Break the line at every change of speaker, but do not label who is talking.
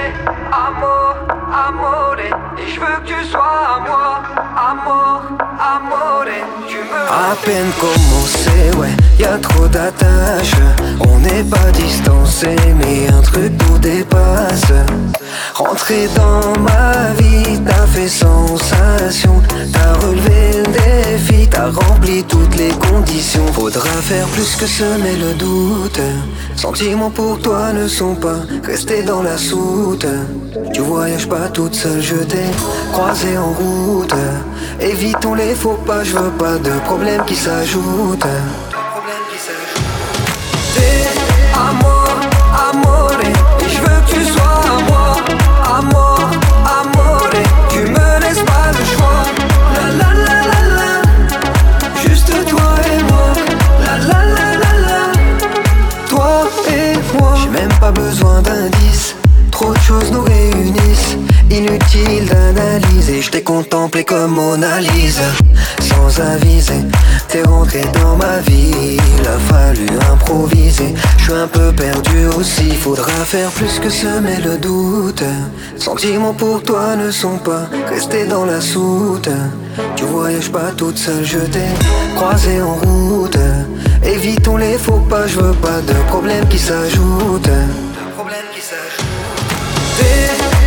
Amor, amore. Et je veux que tu sois à moi. Amor, amore. Tu me...
À peine commencé, ouais, y'a trop d'attaches. On n'est pas distancé, mais un truc nous dépasse. Rentrer dans ma vie, t'as fait sensation. T'as relevé le défi, t'as rempli toutes les conditions. Faudra faire plus que semer le doute. Sentiments pour toi ne sont pas restés dans la soute. Tu voyages pas toute seule, je t'ai croisé en route. Évitons les faux pas, je veux pas de problèmes qui s'ajoutent. T'es amor, amore. Et je veux que tu sois à moi. Amor, amore. Tu me laisses pas le choix. La la la la la. Juste toi et moi. La la la la la. Toi et moi. J'ai même pas besoin d'indices. Trop de choses nous réunissent. Inutile d'analyser. Je t'ai contemplé comme Mona Lisa. Sans aviser, t'es rentré dans ma vie. Il a fallu improviser. Je suis un peu perdu aussi. Faudra faire plus que semer le doute. Sentiments pour toi ne sont pas restés dans la soute. Tu voyages pas toute seule, je t'ai croisé en route. Évitons les faux pas, je veux pas de problèmes qui s'ajoutent. T'es